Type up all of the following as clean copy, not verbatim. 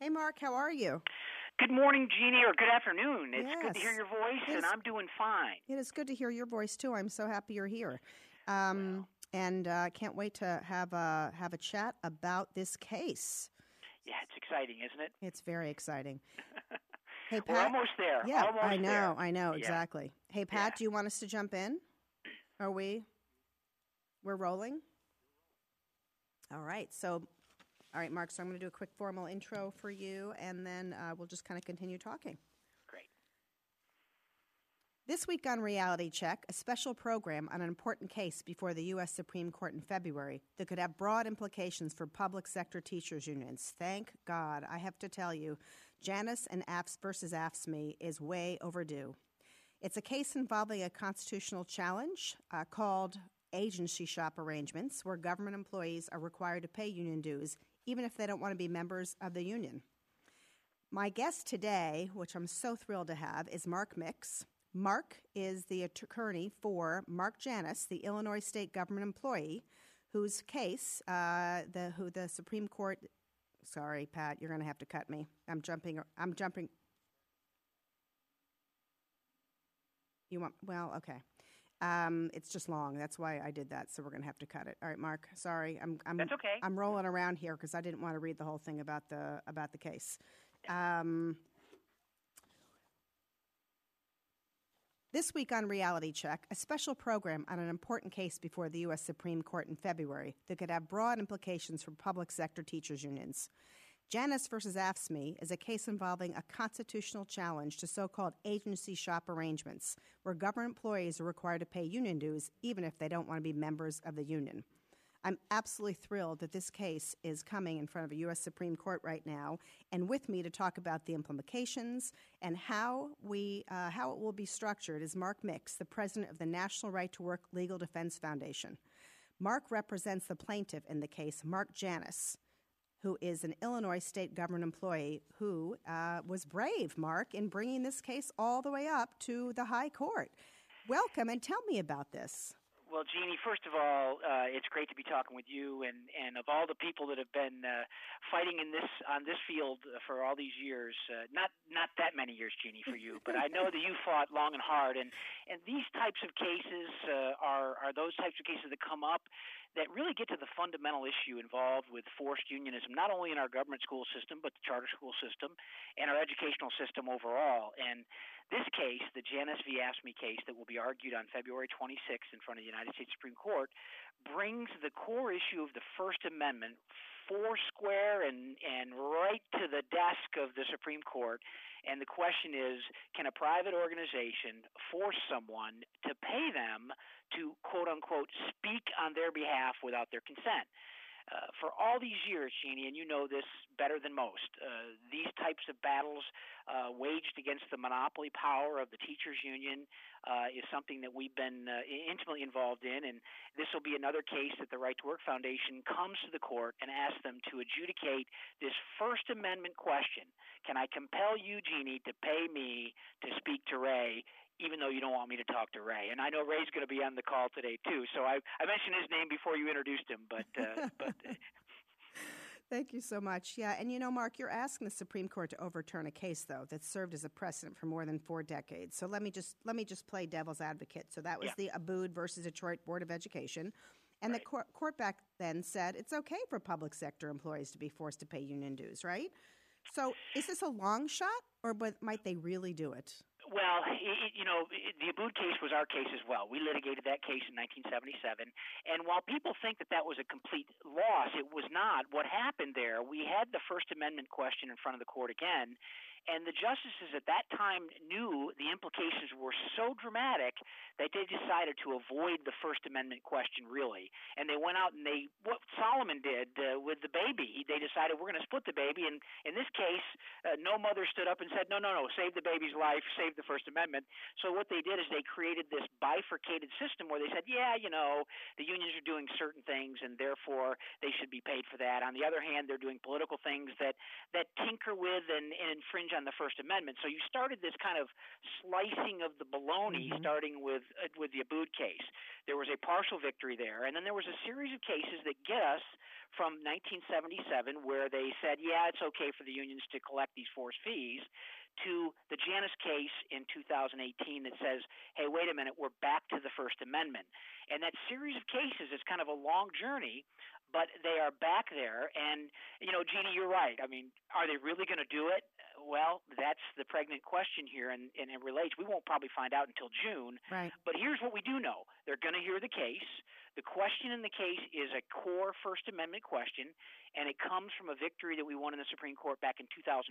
Hey, Mark, how are you? Good morning, Jeannie, or good afternoon. It's good to hear Yes. your voice, It and is- I'm doing fine. It is good to hear your voice too. I'm so happy you're here, Well, and can't wait to have a chat about this case. yeah, it's exciting, isn't it? It's very exciting. Hey, We're Pat. almost there. Yeah, Almost there. I know Yeah. exactly. Hey, Pat, do you want us to jump in? Are we? We're rolling. All right. All right, Mark. So I'm going to do a quick formal intro for you, and then we'll just kind of continue talking. Great. This week on Reality Check, a special program on an important case before the U.S. Supreme Court in February that could have broad implications for public sector teachers' unions. Thank God. I have to tell you, Janus and AFS versus AFSCME is way overdue. It's a case involving a constitutional challenge called agency shop arrangements, where government employees are required to pay union dues even if they don't want to be members of the union. My guest today, which I'm so thrilled to have, is Mark Mix. Mark is the attorney for Mark Janus, the Illinois state government employee, whose case, who the Supreme Court. Sorry, Pat, you're going to have to cut me. I'm jumping. You want? Well, okay. It's just long. That's why I did that. So we're going to have to cut it. All right, Mark. Sorry, That's okay. I'm rolling around here because I didn't want to read the whole thing about the case. This week on Reality Check, a special program on an important case before the U.S. Supreme Court in February that could have broad implications for public sector teachers' unions. Janus versus AFSCME is a case involving a constitutional challenge to so-called agency shop arrangements, where government employees are required to pay union dues even if they don't want to be members of the union. I'm absolutely thrilled that this case is coming in front of a U.S. Supreme Court right now, and with me to talk about the implications and how it will be structured is Mark Mix, the president of the National Right to Work Legal Defense Foundation. Mark represents the plaintiff in the case, Mark Janus, who is an Illinois state government employee who was brave, Mark, in bringing this case all the way up to the high court. Welcome, and tell me about this. Well, Jeannie, first of all, it's great to be talking with you, and of all the people that have been fighting on this field for all these years, not that many years, Jeannie, for you, but I know that you fought long and hard, and these types of cases are those types of cases that come up that really get to the fundamental issue involved with forced unionism, not only in our government school system, but the charter school system and our educational system overall. And this case, the Janus v. AFSCME case that will be argued on February 26th in front of the United States Supreme Court, brings the core issue of the First Amendment foursquare and right to the desk of the Supreme Court. And the question is, can a private organization force someone to pay them to, quote-unquote, speak on their behalf without their consent? For all these years, Jeannie, and you know this better than most, these types of battles waged against the monopoly power of the teachers' union is something that we've been intimately involved in, and this will be another case that the Right to Work Foundation comes to the court and asks them to adjudicate this First Amendment question. Can I compel you, Jeannie, to pay me to speak to Ray, even though you don't want me to talk to Ray? And I know Ray's going to be on the call today, too. So I mentioned his name before you introduced him, but Thank you so much. Yeah, and you know, Mark, you're asking the Supreme Court to overturn a case, though, that served as a precedent for more than 4 decades. So let me just play devil's advocate. So that was the Abood versus Detroit Board of Education. And the court back then said it's okay for public sector employees to be forced to pay union dues, right? So is this a long shot, or might they really do it? Well, the Abood case was our case as well. We litigated that case in 1977, and while people think that was a complete loss, it was not. What happened there, we had the First Amendment question in front of the court again, and the justices at that time knew the implications were so dramatic that they decided to avoid the First Amendment question, really. And they went out and what Solomon did with the baby, they decided we're going to split the baby. And in this case, no mother stood up and said, no, save the baby's life, save the First Amendment. So what they did is they created this bifurcated system where they said, the unions are doing certain things and therefore they should be paid for that. On the other hand, they're doing political things that tinker with and infringe on the First Amendment. So you started this kind of slicing of the bologna, starting with the Abood case. There was a partial victory there, and then there was a series of cases that get us from 1977, where they said, yeah, it's okay for the unions to collect these forced fees, to the Janus case in 2018 that says, hey, wait a minute, we're back to the First Amendment. And that series of cases is kind of a long journey, but they are back there. And, Jeannie, you're right. I mean, are they really going to do it? Well, that's the pregnant question here, and it relates. We won't probably find out until June. Right. But here's what we do know. They're going to hear the case. The question in the case is a core First Amendment question, and it comes from a victory that we won in the Supreme Court back in 2014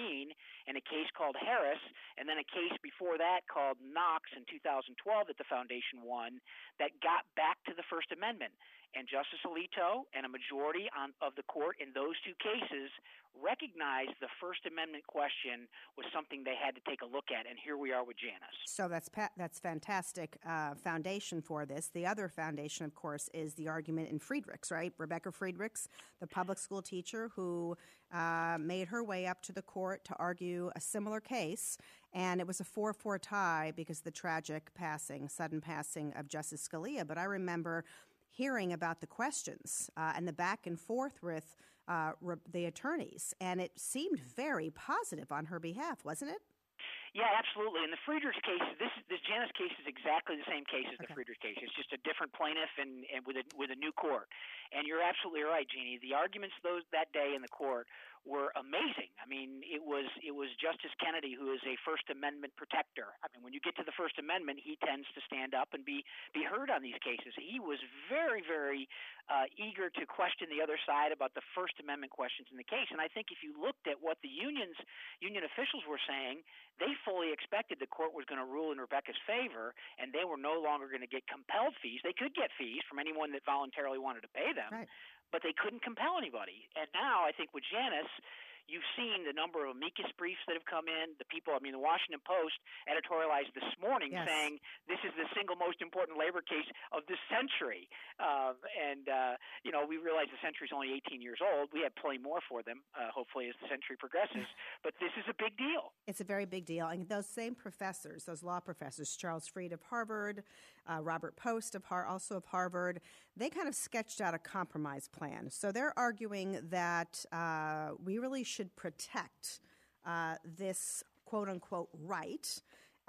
in a case called Harris, and then a case before that called Knox in 2012 that the Foundation won that got back to the First Amendment. And Justice Alito and a majority of the court in those two cases recognized the First Amendment question was something they had to take a look at, and here we are with Janus. So that's fantastic foundation for this. The other foundation, of course, is the argument in Friedrichs, right? Rebecca Friedrichs, the public school teacher who made her way up to the court to argue a similar case, and it was a 4-4 tie because of the tragic sudden passing of Justice Scalia. But I remember hearing about the questions and the back and forth with the attorneys, and it seemed very positive on her behalf, wasn't it? Yeah, absolutely. In the Friedrichs case, this Janus case is exactly the same case as the Friedrichs case. It's just a different plaintiff and with a new court. And you're absolutely right, Jeannie. The arguments that day in the court were amazing. I mean, it was Justice Kennedy, who is a First Amendment protector. I mean, when you get to the First Amendment, he tends to stand up and be heard on these cases. He was very, very eager to question the other side about the First Amendment questions in the case. And I think if you looked at what the union officials were saying, they fully expected the court was going to rule in Rebecca's favor, and they were no longer going to get compelled fees. They could get fees from anyone that voluntarily wanted to pay them, right, but they couldn't compel anybody. And now I think with Janus, you've seen the number of amicus briefs that have come in. The Washington Post editorialized this morning saying this is the single most important labor case of the century. We realize the century is only 18 years old. We have plenty more for them, hopefully, as the century progresses. But this is a big deal. It's a very big deal. And those same professors, those law professors, Charles Fried of Harvard, Robert Post also of Harvard, they kind of sketched out a compromise plan. So they're arguing that we really should protect this quote-unquote right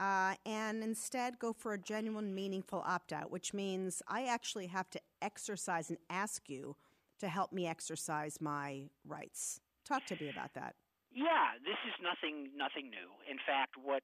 and instead go for a genuine, meaningful opt-out, which means I actually have to exercise and ask you to help me exercise my rights. Talk to me about that. Yeah, this is nothing new. In fact, what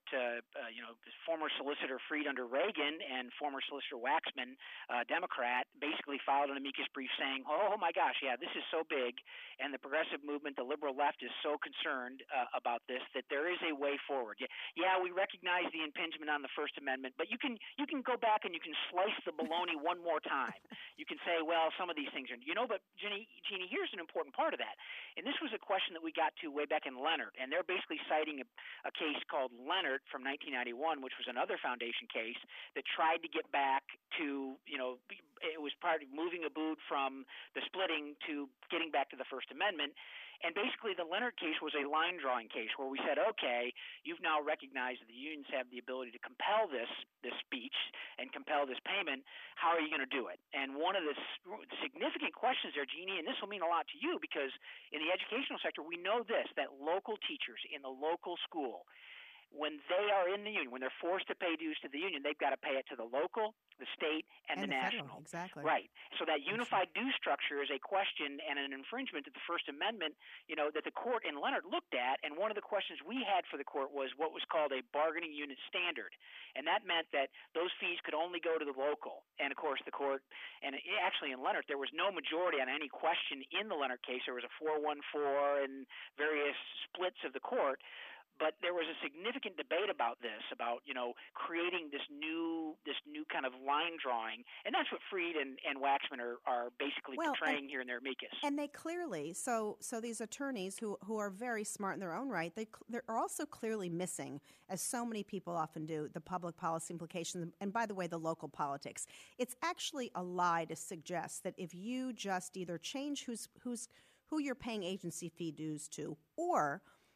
former Solicitor Fried under Reagan and former Solicitor Waxman, Democrat, basically filed an amicus brief saying, oh my gosh, yeah, this is so big, and the progressive movement, the liberal left, is so concerned about this that there is a way forward. Yeah, we recognize the impingement on the First Amendment, but you can go back and you can slice the bologna one more time. You can say, well, some of these things are, but Jeannie, here's an important part of that, and this was a question that we got to way back in Leonard, and they're basically citing a case called Leonard from 1991, which was another foundation case that tried to get back to, it was part of moving Abood from the splitting to getting back to the First Amendment. And basically the Leonard case was a line-drawing case where we said, okay, you've now recognized that the unions have the ability to compel this speech and compel this payment. How are you going to do it? And one of the significant questions there, Jeannie, and this will mean a lot to you because in the educational sector we know this, that local teachers in the local school, when they are in the union, when they're forced to pay dues to the union, they've got to pay it to the local, the state, and the national. Federal, exactly. Right. So that unified due structure is a question and an infringement of the First Amendment, that the court in Leonard looked at. And one of the questions we had for the court was what was called a bargaining unit standard. And that meant that those fees could only go to the local. And, of course, the court, and actually in Leonard, there was no majority on any question in the Leonard case. There was a 4-1-4 and various splits of the court. But there was a significant debate about this, about creating this new kind of line drawing, and that's what Fried and Waxman are basically portraying here in their amicus. And they clearly, so these attorneys who are very smart in their own right, they're also clearly missing, as so many people often do, the public policy implications, and by the way, the local politics. It's actually a lie to suggest that if you just either change who you're paying agency fee dues to, or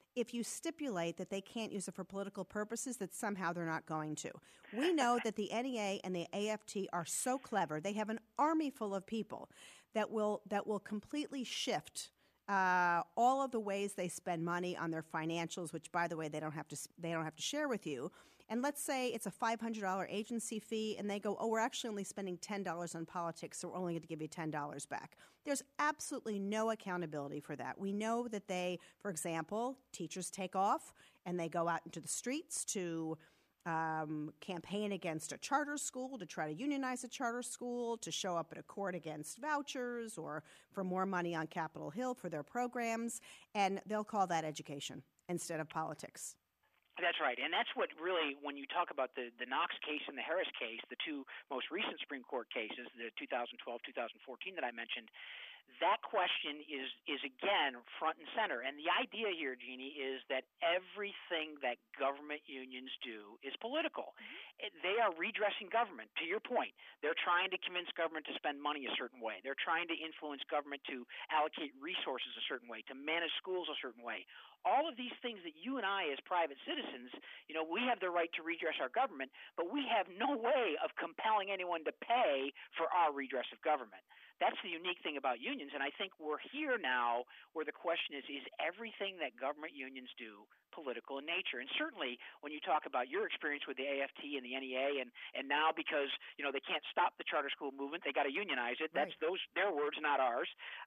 if you stipulate that they can't use it for political purposes, that somehow they're not going to. We know that the NEA and the AFT are so clever. They have an army full of people that will completely shift all of the ways they spend money on their financials, which, by the way, they don't have to share with you. And let's say it's a $500 agency fee, and they go, oh, we're actually only spending $10 on politics, so we're only going to give you $10 back. There's absolutely no accountability for that. We know that they, for example, teachers take off, and they go out into the streets to campaign against a charter school, to try to unionize a charter school, to show up at a court against vouchers or for more money on Capitol Hill for their programs, and they'll call that education instead of politics. That's right. And that's what really, when you talk about the Knox case and the Harris case, the two most recent Supreme Court cases, the 2012, 2014 that I mentioned, that question is again front and center. And the idea here, Jeannie, is that everything that government unions do is political. They are redressing government, to your point. They're trying to convince government to spend money a certain way. They're trying to influence government to allocate resources a certain way, to manage schools a certain way. All of these things that you and I as private citizens, we have the right to redress our government, but we have no way of compelling anyone to pay for our redress of government. That's the unique thing about unions, and I think we're here now where the question is everything that government unions do political in nature? And certainly when you talk about your experience with the AFT and the NEA, and now because they can't stop the charter school movement, they got to unionize it. Right. That's their words, not ours.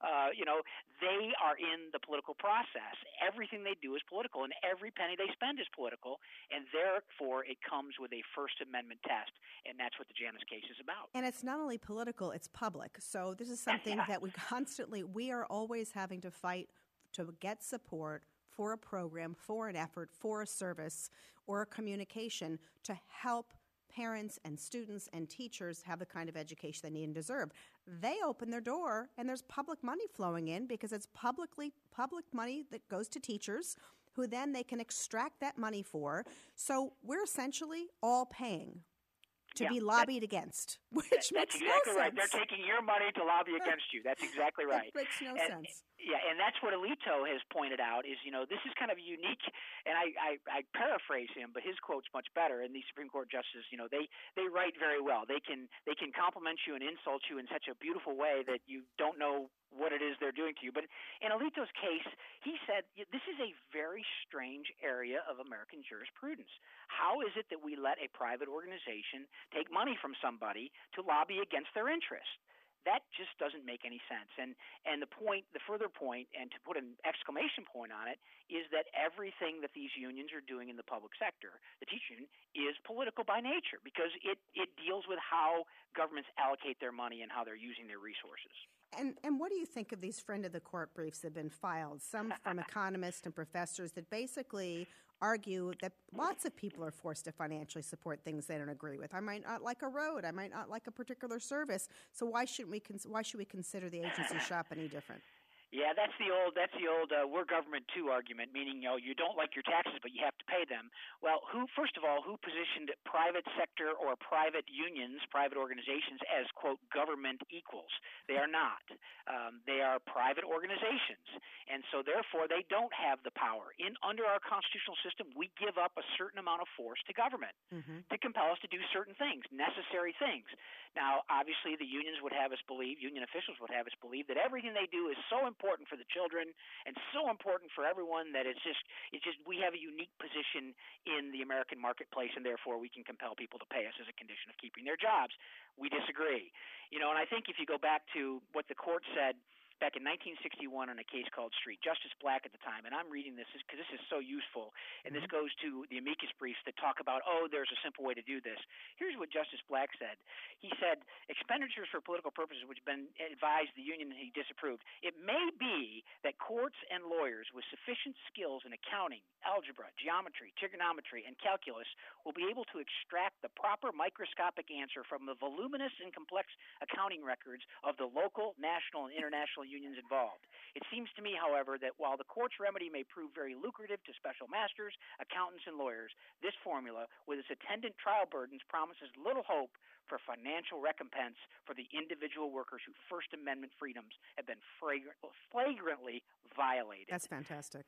They are in the political process. Everything they do is political, and every penny they spend is political, and therefore it comes with a First Amendment test, and that's what the Janus case is about. And it's not only political, it's public. So this is something that we are always having to fight to get support for a program, for an effort, for a service, or a communication to help parents and students and teachers have the kind of education they need and deserve. They open their door, and there's public money flowing in because it's public money that goes to teachers who then they can extract that money for. So we're essentially all paying to be lobbied against, which makes no sense. That's exactly right. They're taking your money to lobby against you. That's exactly right. It makes no sense. Yeah, and that's what Alito has pointed out is, this is kind of unique, and I paraphrase him, but his quote's much better, and these Supreme Court justices, they write very well. They can compliment you and insult you in such a beautiful way that you don't know what it is they're doing to you. But in Alito's case, he said this is a very strange area of American jurisprudence. How is it that we let a private organization take money from somebody to lobby against their interest? That just doesn't make any sense. And the further point, and to put an exclamation point on it, is that everything that these unions are doing in the public sector, the teachers union, is political by nature because it deals with how governments allocate their money and how they're using their resources. And what do you think of these friend of the court briefs that have been filed, some from economists and professors that basically argue that lots of people are forced to financially support things they don't agree with? I might not like a road. I might not like a particular service. So why should we consider the agency shop any different? Yeah, that's the old we're government too argument, meaning you don't like your taxes but you have to pay them. Well, who positioned private sector or private unions, private organizations as quote government equals? They are not. They are private organizations, and so therefore they don't have the power. Under our constitutional system, we give up a certain amount of force to government to compel us to do certain things, necessary things. Now, obviously, the unions would have us believe, union officials would have us believe that everything they do is so important for the children and so important for everyone that it's just we have a unique position in the American marketplace, and therefore we can compel people to pay us as a condition of keeping their jobs. We disagree. And I think if you go back to what the court said back in 1961 on a case called Street. Justice Black at the time, and I'm reading this because this is so useful, and this goes to the amicus briefs that talk about, there's a simple way to do this. Here's what Justice Black said. He said, expenditures for political purposes which have been advised the union and he disapproved. It may be that courts and lawyers with sufficient skills in accounting, algebra, geometry, trigonometry, and calculus will be able to extract the proper microscopic answer from the voluminous and complex accounting records of the local, national, and international unions involved. It seems to me, however, that while the court's remedy may prove very lucrative to special masters, accountants, and lawyers, this formula, with its attendant trial burdens, promises little hope for financial recompense for the individual workers whose First Amendment freedoms have been flagrantly violated. That's fantastic.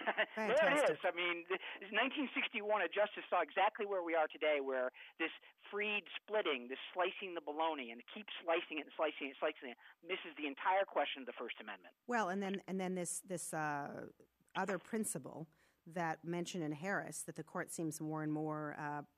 Fantastic. There it is. I mean, 1961, a justice saw exactly where we are today, where this freed splitting, this slicing the bologna, and keep slicing it and slicing it and slicing it, misses the entire question of the First Amendment. Well, and then this other principle that mentioned in Harris that the court seems more and more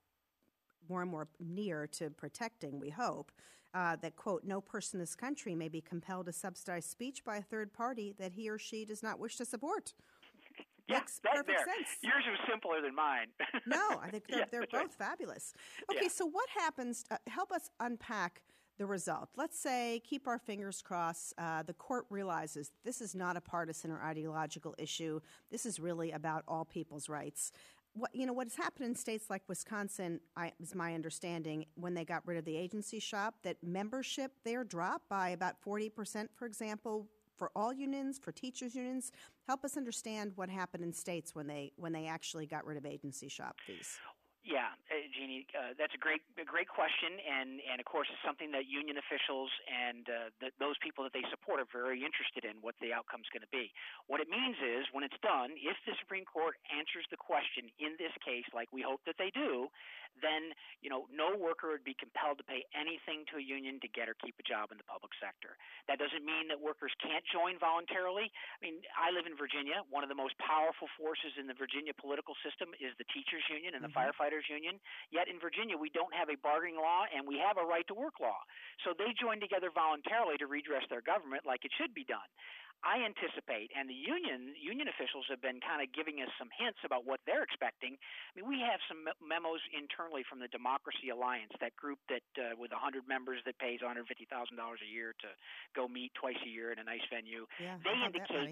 near to protecting, we hope, that, quote, no person in this country may be compelled to subsidize speech by a third party that he or she does not wish to support. Yeah, Makes perfect sense. Yours was simpler than mine. No, I think they're both fabulous. Okay, so what happens? Help us unpack the result. Let's say, keep our fingers crossed, the court realizes this is not a partisan or ideological issue. This is really about all people's rights. What has happened in states like Wisconsin, is my understanding, when they got rid of the agency shop, that membership there dropped by about 40%, for example, for all unions, for teachers' unions. Help us understand what happened in states when they actually got rid of agency shop fees. Yeah, Jeannie, that's a great question, and of course it's something that union officials and those people that they support are very interested in what the outcome's going to be. What it means is, when it's done, if the Supreme Court answers the question in this case, like we hope that they do, then no worker would be compelled to pay anything to a union to get or keep a job in the public sector. That doesn't mean that workers can't join voluntarily. I mean, I live in Virginia. One of the most powerful forces in the Virginia political system is the teachers union and the firefighters union. Yet in Virginia, we don't have a bargaining law, and we have a right to work law. So they join together voluntarily to redress their government like it should be done. I anticipate, and the union officials have been kind of giving us some hints about what they're expecting. I mean, we have some memos internally from the Democracy Alliance, that group that with 100 members that pays $150,000 a year to go meet twice a year in a nice venue. Yeah, they indicate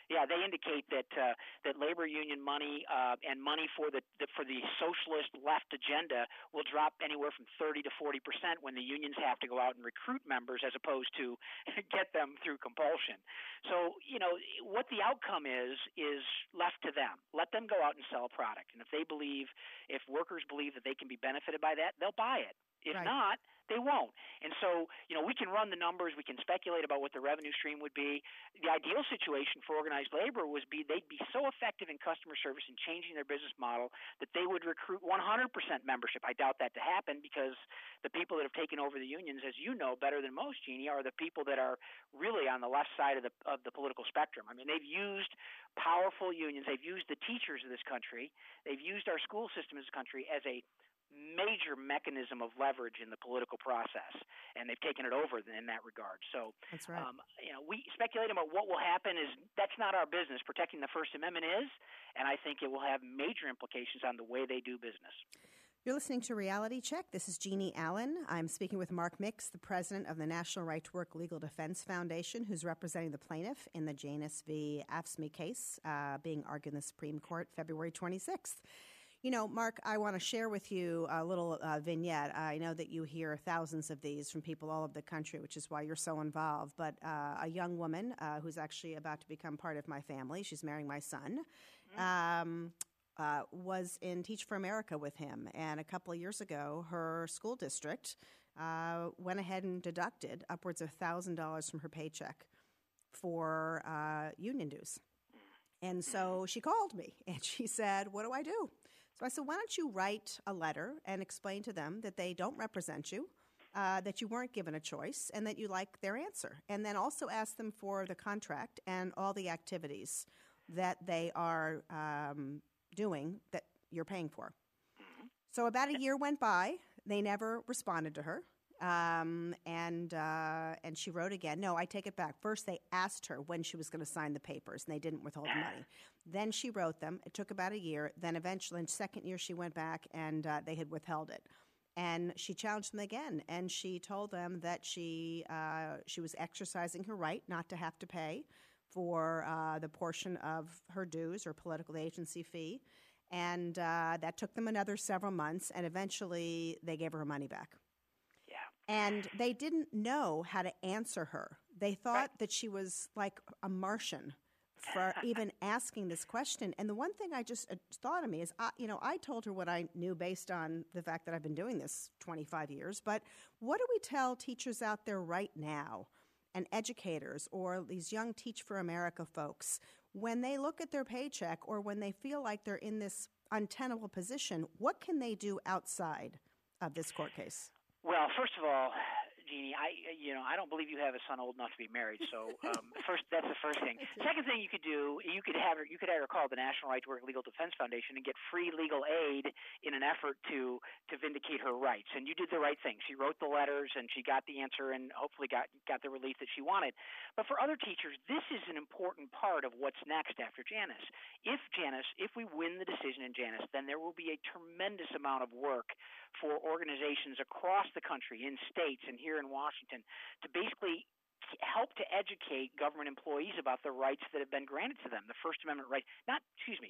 that labor union money and money for the socialist left agenda will drop anywhere from 30 to 40% when the unions have to go out and recruit members as opposed to get them through compulsion. So, what the outcome is left to them. Let them go out and sell a product. And if workers believe that they can be benefited by that, they'll buy it. If not, they won't. And so, we can run the numbers. We can speculate about what the revenue stream would be. The ideal situation for organized labor they'd be so effective in customer service and changing their business model that they would recruit 100% membership. I doubt that to happen, because the people that have taken over the unions, as you know better than most, Jeannie, are the people that are really on the left side of the political spectrum. I mean, they've used powerful unions. They've used the teachers of this country. They've used our school system in this country as a major mechanism of leverage in the political process, and they've taken it over in that regard. So that's right. We speculate about what will happen. That's not our business. Protecting the First Amendment is, and I think it will have major implications on the way they do business. You're listening to Reality Check. This is Jeannie Allen. I'm speaking with Mark Mix, the president of the National Right to Work Legal Defense Foundation, who's representing the plaintiff in the Janus v. AFSCME case being argued in the Supreme Court February 26th. Mark, I want to share with you a little vignette. I know that you hear thousands of these from people all over the country, which is why you're so involved. But a young woman who's actually about to become part of my family, she's marrying my son, was in Teach for America with him. And a couple of years ago, her school district went ahead and deducted upwards of $1,000 from her paycheck for union dues. And so she called me, and she said, what do I do? So I said, why don't you write a letter and explain to them that they don't represent you, that you weren't given a choice, and that you like their answer. And then also ask them for the contract and all the activities that they are doing that you're paying for. So about a year went by. They never responded to her. And she wrote again. No, I take it back. First, they asked her when she was going to sign the papers, and they didn't withhold the money. Then she wrote them. It took about a year. Then eventually, in the second year, she went back, and they had withheld it. And she challenged them again, and she told them that she was exercising her right not to have to pay for the portion of her dues or political agency fee. And that took them another several months, and eventually they gave her money back. And they didn't know how to answer her. They thought that she was like a Martian for even asking this question. And the one thing I just thought of me is, I told her what I knew based on the fact that I've been doing this 25 years. But what do we tell teachers out there right now and educators or these young Teach for America folks when they look at their paycheck or when they feel like they're in this untenable position, what can they do outside of this court case? Well, first of all, Jeannie, I don't believe you have a son old enough to be married. So that's the first thing. Second thing you could do, you could have her call the National Right to Work Legal Defense Foundation and get free legal aid in an effort to vindicate her rights. And you did the right thing. She wrote the letters and she got the answer and hopefully got the relief that she wanted. But for other teachers, this is an important part of what's next after Janus. If we win the decision in Janus, then there will be a tremendous amount of work for organizations across the country, in states and here in Washington, to basically help to educate government employees about the rights that have been granted to them, the First Amendment rights, not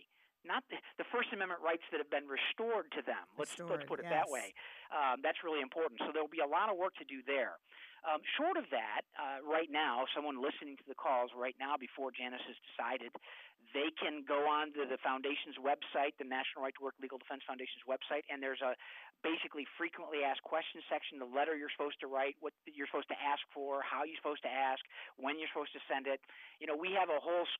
the First Amendment rights that have been restored to them. Let's put it that way. That's really important. So there will be a lot of work to do there. Short of that, right now, someone listening to the calls right now before Janus is decided, they can go on to the foundation's website, the National Right to Work Legal Defense Foundation's website, and there's a basically frequently asked questions section, the letter you're supposed to write, what you're supposed to ask for, how you're supposed to ask, when you're supposed to send it. We have a whole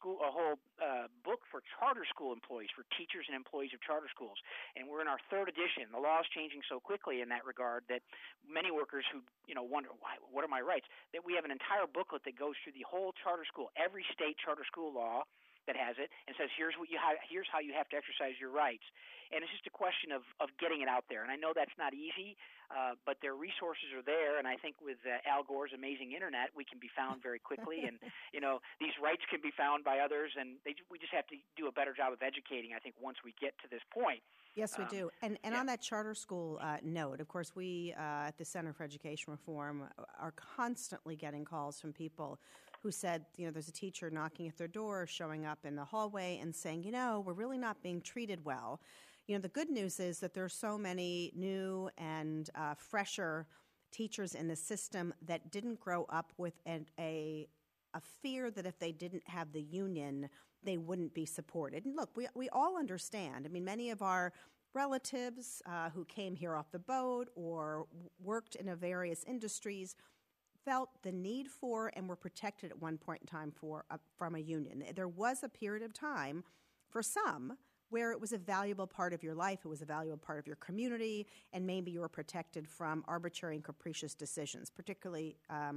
book for charter school employees, for teachers and employees of charter schools, and we're in our third edition. The law is changing so quickly in that regard that many workers who wonder, what are my rights, that we have an entire booklet that goes through the whole charter school, every state charter school law that has it, and says here's how you have to exercise your rights. And it's just a question of getting it out there. And I know that's not easy, but their resources are there. And I think with Al Gore's amazing internet, we can be found very quickly. And these rights can be found by others. And we just have to do a better job of educating, I think, once we get to this point. Yes, we do. And on that charter school note, of course, we at the Center for Education Reform are constantly getting calls from people who said, there's a teacher knocking at their door, showing up in the hallway and saying, we're really not being treated well. The good news is that there are so many new and fresher teachers in the system that didn't grow up with a fear that if they didn't have the union, they wouldn't be supported. And look, we all understand. I mean, many of our relatives who came here off the boat or worked in various industries felt the need for and were protected at one point in time from a union. There was a period of time for some where it was a valuable part of your life, it was a valuable part of your community, and maybe you were protected from arbitrary and capricious decisions, particularly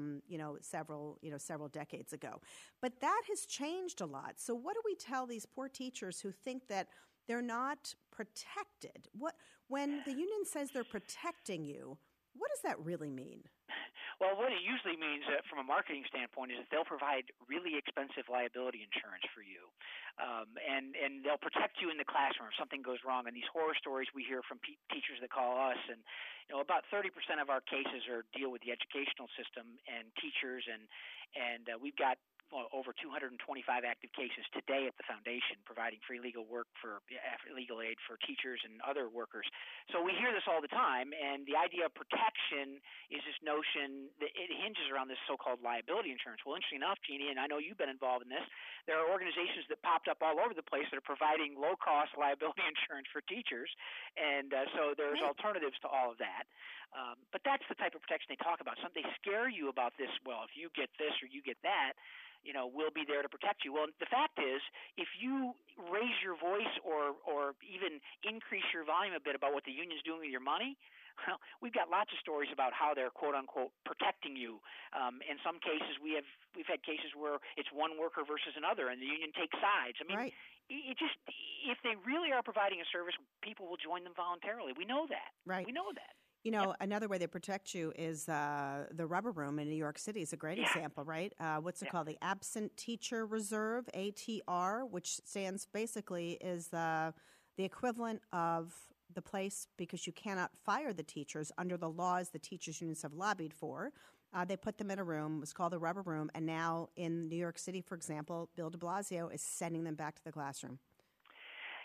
several decades ago. But that has changed a lot. So what do we tell these poor teachers who think that they're not protected? When the union says they're protecting you, what does that really mean? Well, what it usually means from a marketing standpoint is that they'll provide really expensive liability insurance for you, and they'll protect you in the classroom if something goes wrong. And these horror stories we hear from teachers that call us, and about 30% of our cases deal with the educational system and teachers, and we've got over 225 active cases today at the foundation, providing free legal legal aid for teachers and other workers. So we hear this all the time, and the idea of protection is this notion that it hinges around this so-called liability insurance. Well, interesting enough, Jeannie, and I know you've been involved in this, there are organizations that popped up all over the place that are providing low-cost liability insurance for teachers, and so there's alternatives to all of that. But that's the type of protection they talk about. They scare you about this, well, if you get this or you get that, we'll be there to protect you. Well, the fact is, if you raise your voice or even increase your volume a bit about what the union's doing with your money, well, we've got lots of stories about how they're quote unquote protecting you. In some cases, we've had cases where it's one worker versus another, and the union takes sides. I mean, if they really are providing a service, people will join them voluntarily. We know that. Right. We know that. Another way they protect you is the Rubber Room in New York City is a great example, right? What's it called? The Absent Teacher Reserve, ATR, which stands basically is the equivalent of the place, because you cannot fire the teachers under the laws the teachers unions have lobbied for. They put them in a room. It was called the Rubber Room. And now in New York City, for example, Bill de Blasio is sending them back to the classroom.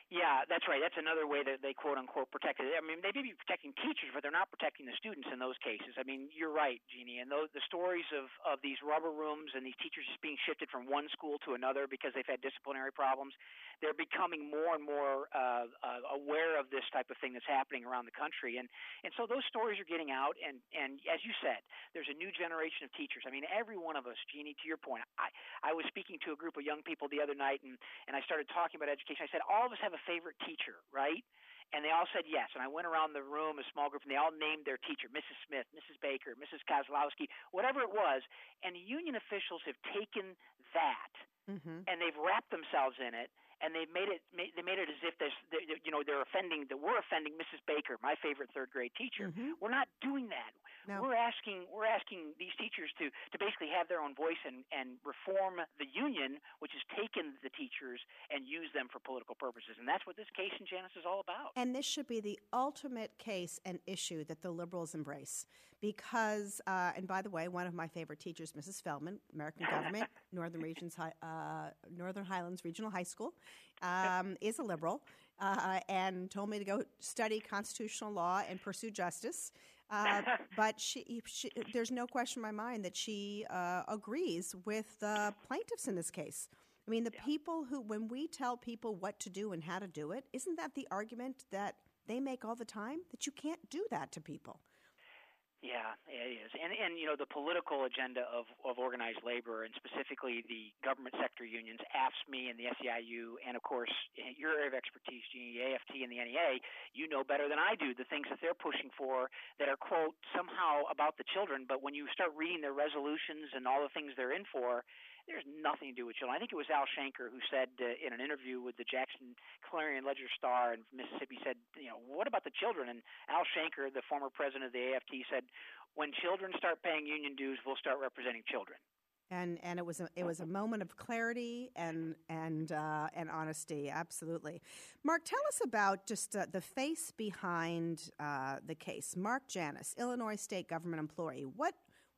Yeah, that's right. That's another way that they quote unquote protect it. I mean, they may be protecting teachers, but they're not protecting the students in those cases. I mean, you're right, Jeannie. And the stories of these rubber rooms and these teachers just being shifted from one school to another because they've had disciplinary problems, they're becoming more and more aware of this type of thing that's happening around the country. And so those stories are getting out. And as you said, there's a new generation of teachers. I mean, every one of us, Jeannie, to your point, I was speaking to a group of young people the other night, and I started talking about education. I said, all of us have a favorite teacher, right? And they all said yes. And I went around the room, a small group, and they all named their teacher, Mrs. Smith, Mrs. Baker, Mrs. Kozlowski, whatever it was. And the union officials have taken that, and they've wrapped themselves in it, and they made it as if we're offending Mrs. Baker, my favorite third grade teacher. We're not doing that. No. We're asking these teachers to basically have their own voice and reform the union, which has taken the teachers and used them for political purposes. And that's what this case in Janus is all about. And this should be the ultimate case and issue that the liberals embrace. Because, and by the way, one of my favorite teachers, Mrs. Feldman, American Government, Northern Highlands Regional High School, is a liberal and told me to go study constitutional law and pursue justice. But there's no question in my mind that she agrees with the plaintiffs in this case. I mean, people who, when we tell people what to do and how to do it, isn't that the argument that they make all the time? That you can't do that to people. Yeah, it is. And the political agenda of organized labor, and specifically the government sector unions, AFSCME and the SEIU, and, of course, your area of expertise, Jeannie, the AFT and the NEA, you know better than I do the things that they're pushing for that are, quote, somehow about the children. But when you start reading their resolutions and all the things they're in for, there's nothing to do with children. I think it was Al Shanker who said in an interview with the Jackson Clarion Ledger-Star in Mississippi, said, what about the children? And Al Shanker, the former president of the AFT, said, when children start paying union dues, we'll start representing children. And it was a moment of clarity and honesty, absolutely. Mark, tell us about just the face behind the case. Mark Janus, Illinois state government employee. What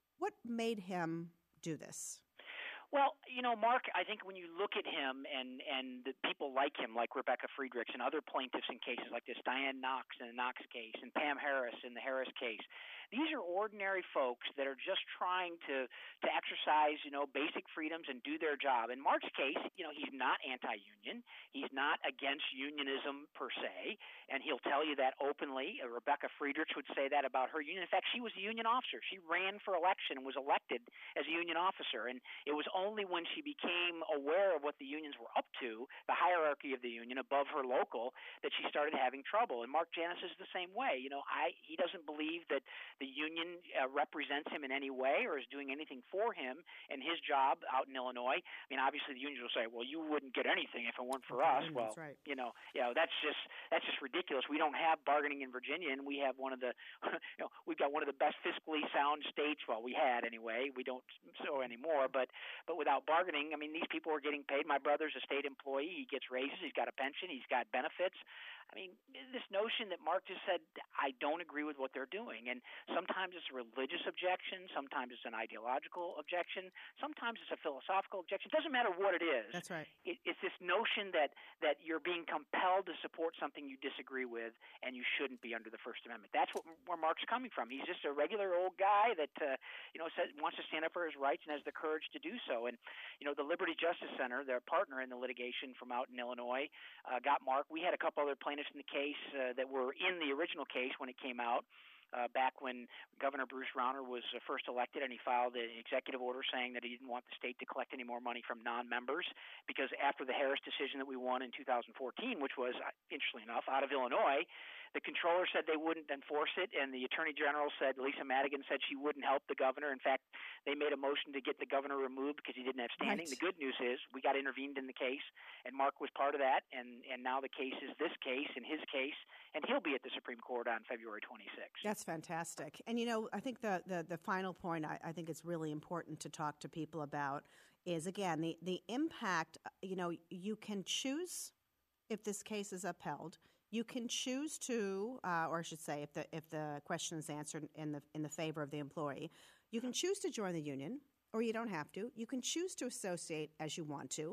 made him do this? Well, Mark, I think when you look at him and the people like him, like Rebecca Friedrichs and other plaintiffs in cases like this, Diane Knox in the Knox case and Pam Harris in the Harris case, these are ordinary folks that are just trying to exercise, basic freedoms and do their job. In Mark's case, he's not anti-union. He's not against unionism per se, and he'll tell you that openly. Rebecca Friedrichs would say that about her union. In fact, she was a union officer. She ran for election and was elected as a union officer, and it was only when she became aware of what the unions were up to, the hierarchy of the union above her local, that she started having trouble. And Mark Janus is the same way. He doesn't believe that the union represents him in any way or is doing anything for him in his job out in Illinois. I mean, obviously the unions will say, well, you wouldn't get anything if it weren't for us. Well, that's right. That's just ridiculous. We don't have bargaining in Virginia, and we have one of the we've got one of the best fiscally sound states. Well, we had anyway. We don't so anymore, but without bargaining, I mean, these people are getting paid. My brother's a state employee. He gets raises. He's got a pension. He's got benefits. I mean, this notion that Mark just said, I don't agree with what they're doing. And sometimes it's a religious objection. Sometimes it's an ideological objection. Sometimes it's a philosophical objection. It doesn't matter what it is. That's right. It's this notion that you're being compelled to support something you disagree with, and you shouldn't be under the First Amendment. That's where Mark's coming from. He's just a regular old guy that wants to stand up for his rights and has the courage to do so. And the Liberty Justice Center, their partner in the litigation from out in Illinois, got Mark. We had a couple other plaintiffs in the case that were in the original case when it came out. Back when Governor Bruce Rauner was first elected, and he filed an executive order saying that he didn't want the state to collect any more money from non-members, because after the Harris decision that we won in 2014, which was, interestingly enough, out of Illinois, the controller said they wouldn't enforce it, and the attorney general said, Lisa Madigan said she wouldn't help the governor. In fact, they made a motion to get the governor removed because he didn't have standing. Right. The good news is we got intervened in the case, and Mark was part of that, and now the case is this case and his case, and he'll be at the Supreme Court on February 26th. That's fantastic. And, I think the final point I think it's really important to talk to people about is, again, the impact. You can choose, if this case is upheld, you can choose to, or I should say, if the question is answered in the favor of the employee, you can choose to join the union, or you don't have to. You can choose to associate as you want to.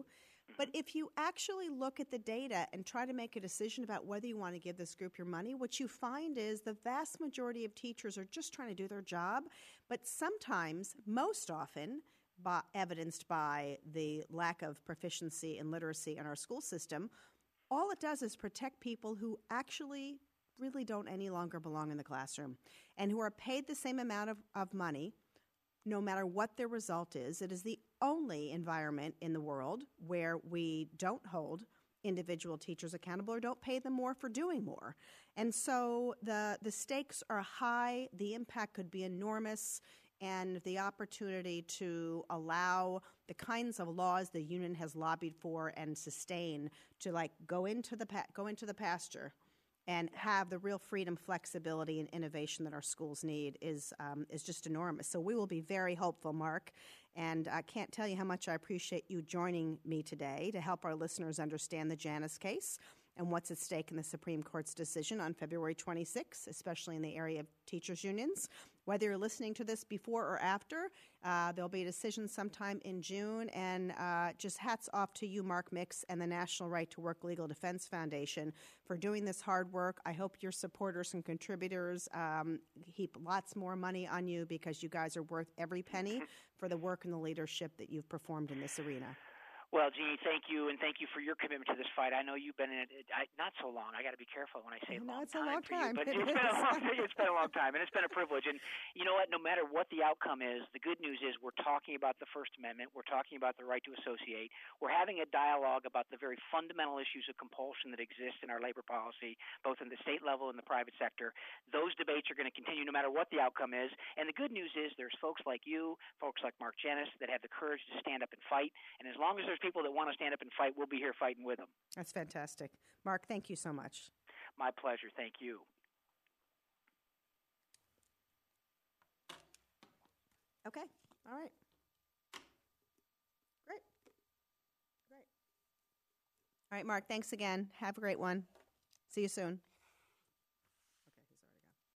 But if you actually look at the data and try to make a decision about whether you want to give this group your money, what you find is the vast majority of teachers are just trying to do their job. But sometimes, most often, evidenced by the lack of proficiency and literacy in our school system, all it does is protect people who actually really don't any longer belong in the classroom and who are paid the same amount of money no matter what their result is. It is the only environment in the world where we don't hold individual teachers accountable or don't pay them more for doing more. And so the stakes are high, the impact could be enormous, and the opportunity to allow the kinds of laws the union has lobbied for and sustain to go into the pasture and have the real freedom, flexibility, and innovation that our schools need is just enormous. So we will be very hopeful, Mark. And I can't tell you how much I appreciate you joining me today to help our listeners understand the Janus case and what's at stake in the Supreme Court's decision on February 26, especially in the area of teachers' unions. Whether you're listening to this before or after, there'll be a decision sometime in June. And just hats off to you, Mark Mix, and the National Right to Work Legal Defense Foundation for doing this hard work. I hope your supporters and contributors heap lots more money on you because you guys are worth every penny for the work and the leadership that you've performed in this arena. Well, Jeannie, thank you, and thank you for your commitment to this fight. I know you've been in it not so long. I got to be careful when I say long it's a long time. But it's been a long time, and it's been a privilege. And you know what? No matter what the outcome is, the good news is we're talking about the First Amendment. We're talking about the right to associate. We're having a dialogue about the very fundamental issues of compulsion that exist in our labor policy, both in the state level and the private sector. Those debates are going to continue no matter what the outcome is. And the good news is there's folks like you, folks like Mark Janus, that have the courage to stand up and fight. And as long as there's people that want to stand up and fight, we'll be here fighting with them. That's fantastic. Mark, thank you so much. My pleasure. Thank you. Okay. All right. Great. All right, Mark, thanks again. Have a great one. See you soon.